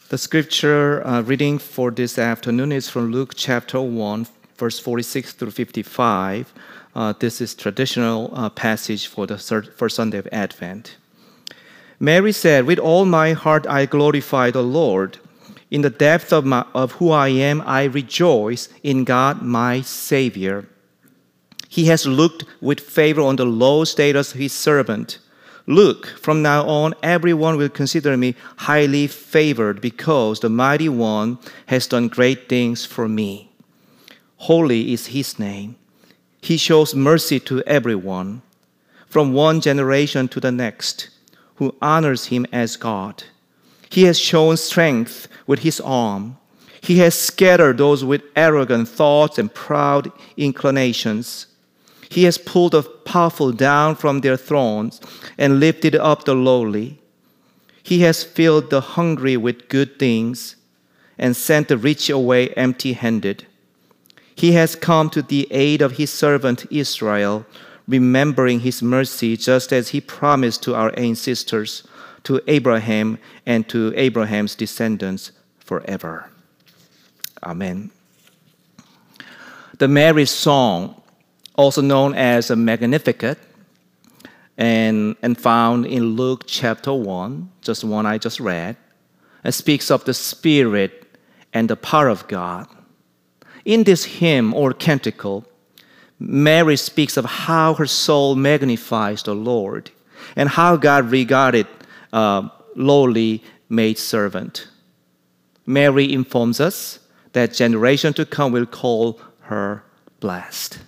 The scripture reading for this afternoon is from Luke chapter 1, verse 46 through 55. This is traditional passage for the first Sunday of Advent. Mary said, "With all my heart I glorify the Lord. In the depth of who I am, I rejoice in God my Savior. He has looked with favor on the low status of his servant. Look, from now on, everyone will consider me highly favored because the Mighty One has done great things for me. Holy is his name. He shows mercy to everyone, from one generation to the next, who honors him as God. He has shown strength with his arm. He has scattered those with arrogant thoughts and proud inclinations. He has pulled the powerful down from their thrones and lifted up the lowly. He has filled the hungry with good things and sent the rich away empty-handed. He has come to the aid of his servant Israel, remembering his mercy just as he promised to our ancestors, to Abraham and to Abraham's descendants forever." Amen. The marriage song, also known as a Magnificat, and found in Luke chapter 1, just one I just read, and speaks of the Spirit and the power of God. In this hymn or canticle, Mary speaks of how her soul magnifies the Lord and how God regarded lowly maidservant. Mary informs us that generation to come will call her blessed.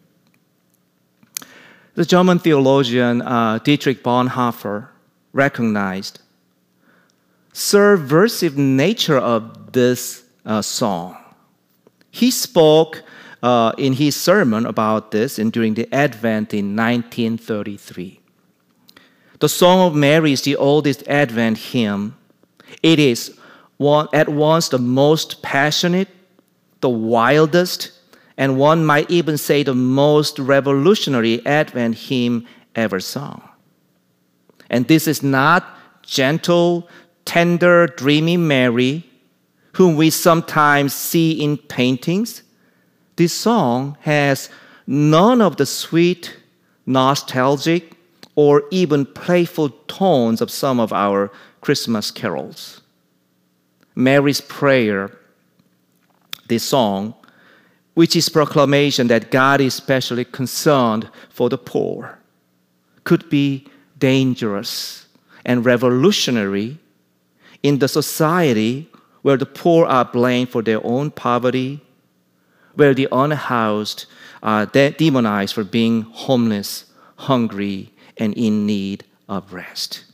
The German theologian Dietrich Bonhoeffer recognized subversive nature of this song. He spoke in his sermon about this during the Advent in 1933. The Song of Mary is the oldest Advent hymn. It is at once the most passionate, the wildest, and one might even say the most revolutionary Advent hymn ever sung. And this is not gentle, tender, dreamy Mary, whom we sometimes see in paintings. This song has none of the sweet, nostalgic, or even playful tones of some of our Christmas carols. Mary's prayer, this song, which is proclamation that God is especially concerned for the poor, could be dangerous and revolutionary in the society where the poor are blamed for their own poverty, where the unhoused are demonized for being homeless, hungry, and in need of rest.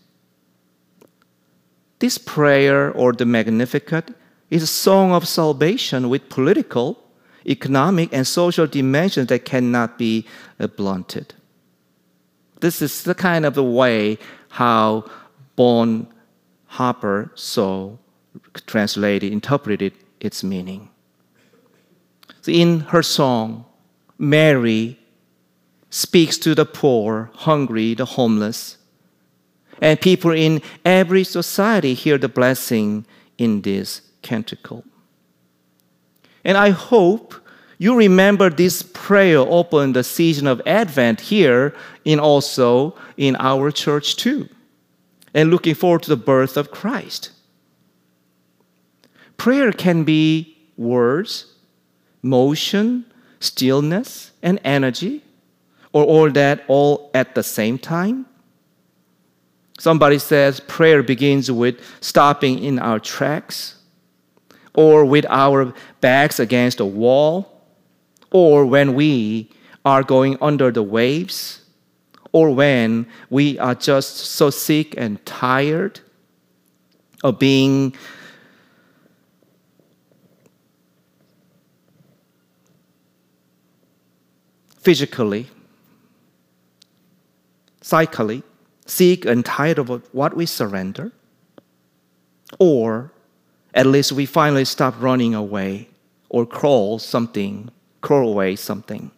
This prayer, or the Magnificat, is a song of salvation with political, economic, and social dimensions that cannot be blunted. This is the kind of the way how Bonhoeffer interpreted its meaning. So in her song, Mary speaks to the poor, hungry, the homeless, and people in every society hear the blessing in this canticle. And I hope you remember this prayer opened the season of Advent here also in our church too, and looking forward to the birth of Christ. Prayer can be words, motion, stillness, and energy, or all that all at the same time. Somebody says prayer begins with stopping in our tracks, or with our backs against a wall, or when we are going under the waves, or when we are just so sick and tired of being physically, psychically sick and tired of what we surrender, or at least we finally stop running away or crawl away something.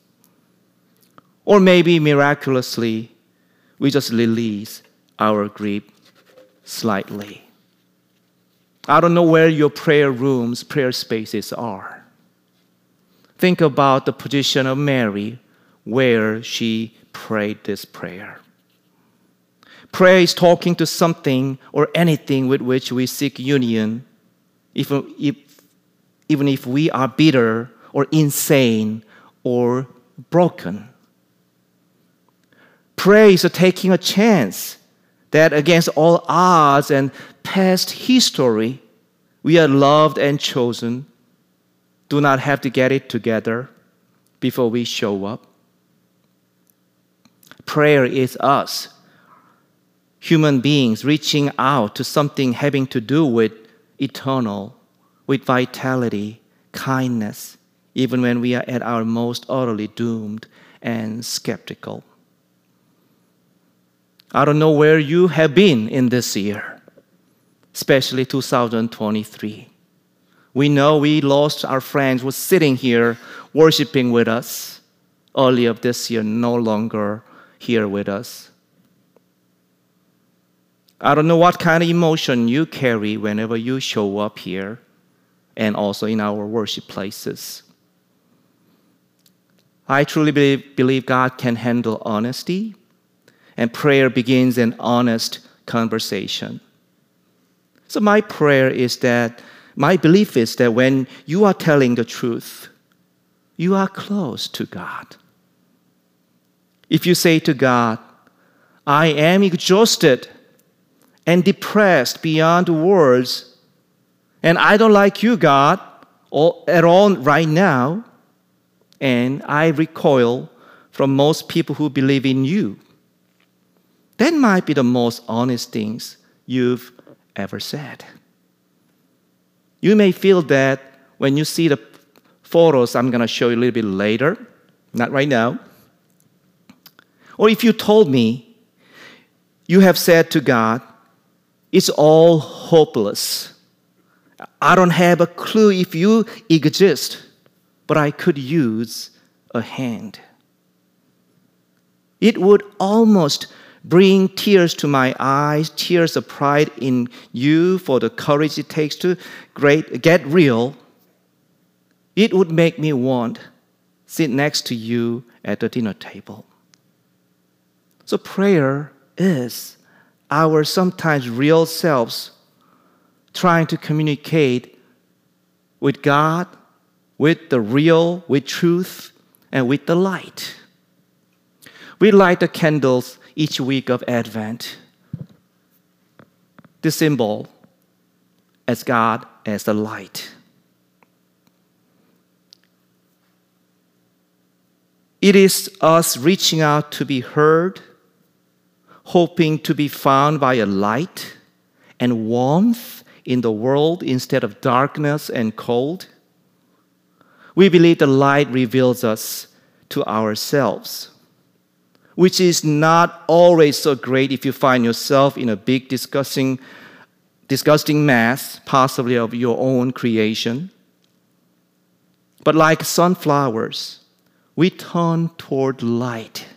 Or maybe miraculously, we just release our grip slightly. I don't know where your prayer rooms, prayer spaces are. Think about the position of Mary where she prayed this prayer. Prayer is talking to something or anything with which we seek union, even if we are bitter or insane or broken. Prayer is taking a chance that against all odds and past history, we are loved and chosen, do not have to get it together before we show up. Prayer is us, human beings reaching out to something having to do with eternal, with vitality, kindness, even when we are at our most utterly doomed and skeptical. I don't know where you have been in this year, especially 2023. We know we lost our friends who were sitting here worshiping with us earlier this year, no longer here with us. I don't know what kind of emotion you carry whenever you show up here and also in our worship places. I truly believe God can handle honesty, and prayer begins an honest conversation. So my belief is that when you are telling the truth, you are close to God. If you say to God, I am exhausted and depressed beyond words, and I don't like you, God, at all right now, and I recoil from most people who believe in you, that might be the most honest things you've ever said. You may feel that when you see the photos I'm going to show you a little bit later, not right now. Or if you told me you have said to God, it's all hopeless. I don't have a clue if you exist, but I could use a hand. It would almost bring tears to my eyes, tears of pride in you for the courage it takes to get real. It would make me want to sit next to you at the dinner table. So prayer is our sometimes real selves trying to communicate with God, with the real, with truth, and with the light. We light the candles each week of Advent. The symbol as God as the light. It is us reaching out to be heard, hoping to be found by a light and warmth in the world instead of darkness and cold. We believe the light reveals us to ourselves, which is not always so great if you find yourself in a big disgusting mess, possibly of your own creation. But like sunflowers, we turn toward light.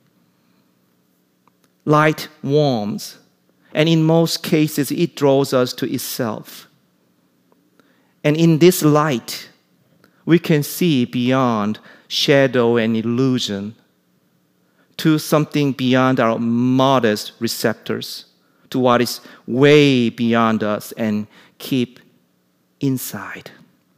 Light warms, and in most cases, it draws us to itself. And in this light, we can see beyond shadow and illusion to something beyond our modest receptors, to what is way beyond us and keep inside.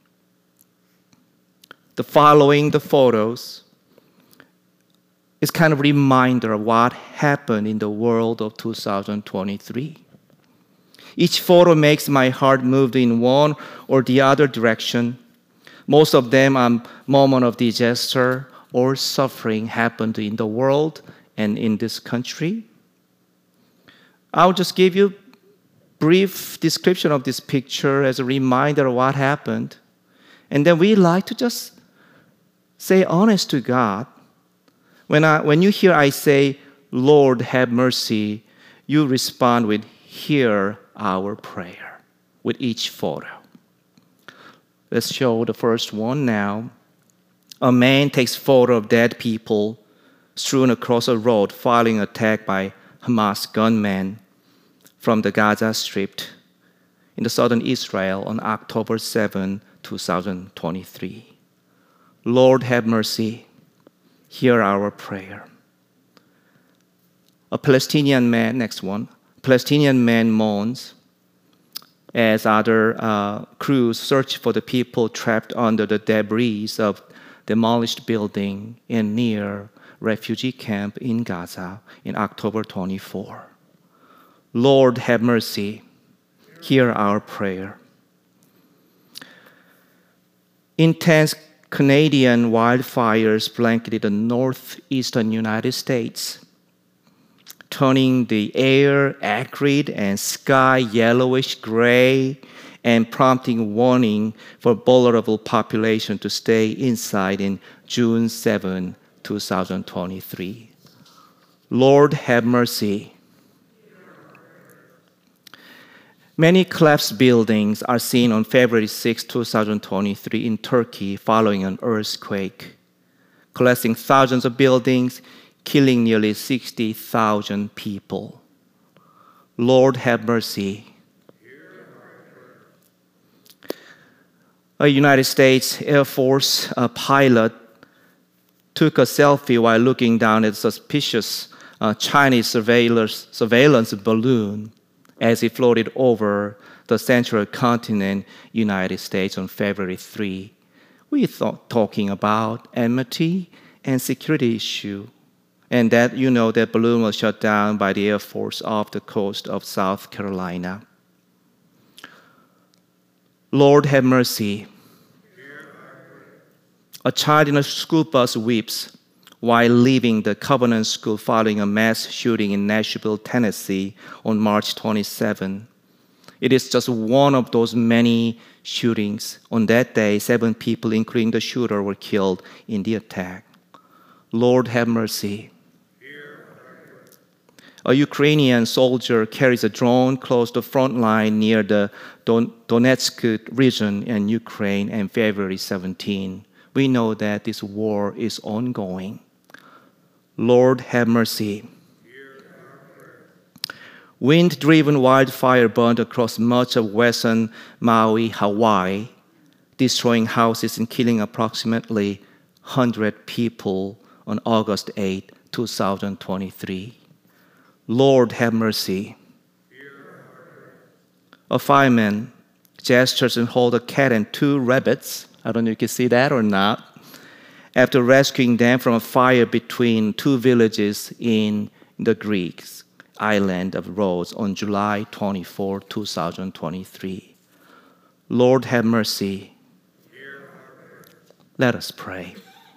The following the photos is kind of a reminder of what happened in the world of 2023. Each photo makes my heart move in one or the other direction. Most of them are moments of disaster or suffering happened in the world and in this country. I'll just give you a brief description of this picture as a reminder of what happened. And then we like to just say honest to God. When you hear I say, Lord, have mercy, you respond with, hear our prayer with each photo. Let's show the first one now. A man takes photo of dead people strewn across a road following attack by Hamas gunmen from the Gaza Strip. in the southern Israel on October 7, 2023. Lord, have mercy. Hear our prayer. A Palestinian man, next one. Palestinian man mourns as other crews search for the people trapped under the debris of demolished building and near refugee camp in Gaza in October 24. Lord, have mercy. Hear our prayer. Intense Canadian wildfires blanketed the northeastern United States, turning the air acrid and sky yellowish gray and prompting warning for vulnerable population to stay inside in June 7, 2023. Lord, have mercy. Many collapsed buildings are seen on February 6, 2023 in Turkey following an earthquake, collapsing thousands of buildings, killing nearly 60,000 people. Lord, have mercy. A United States Air Force pilot took a selfie while looking down at a suspicious Chinese surveillance balloon as it floated over the central continent, United States on February 3. We thought talking about enmity and security issue, and that that balloon was shot down by the Air Force off the coast of South Carolina. Lord, have mercy. A child in a school bus weeps while leaving the Covenant School following a mass shooting in Nashville, Tennessee on March 27. It is just one of those many shootings. On that day, 7 people, including the shooter, were killed in the attack. Lord, have mercy. A Ukrainian soldier carries a drone close to the front line near the Donetsk region in Ukraine on February 17. We know that this war is ongoing. Lord, have mercy. Wind-driven wildfire burned across much of western Maui, Hawaii, destroying houses and killing approximately 100 people on August 8, 2023. Lord, have mercy. A fireman gestures and holds a cat and 2 rabbits. I don't know if you can see that or not. After rescuing them from a fire between 2 villages in the Greek island of Rhodes on July 24, 2023. Lord, have mercy. Let us pray.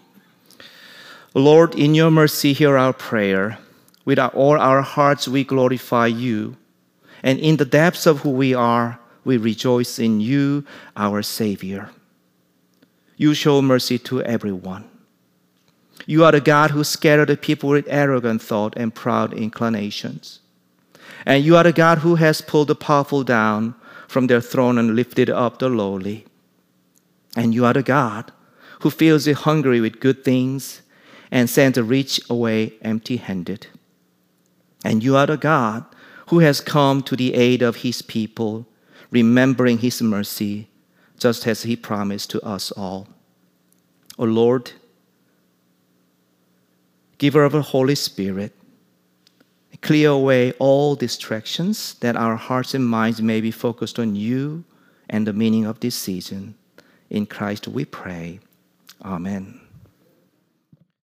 Lord, in your mercy, hear our prayer. With all our hearts, we glorify you. And in the depths of who we are, we rejoice in you, our Savior. You show mercy to everyone. You are the God who scattered the people with arrogant thought and proud inclinations. And you are the God who has pulled the powerful down from their throne and lifted up the lowly. And you are the God who fills the hungry with good things and sends the rich away empty-handed. And you are the God who has come to the aid of his people, remembering his mercy, just as he promised to us all. O Lord, giver of the Holy Spirit, clear away all distractions that our hearts and minds may be focused on you and the meaning of this season. In Christ we pray. Amen.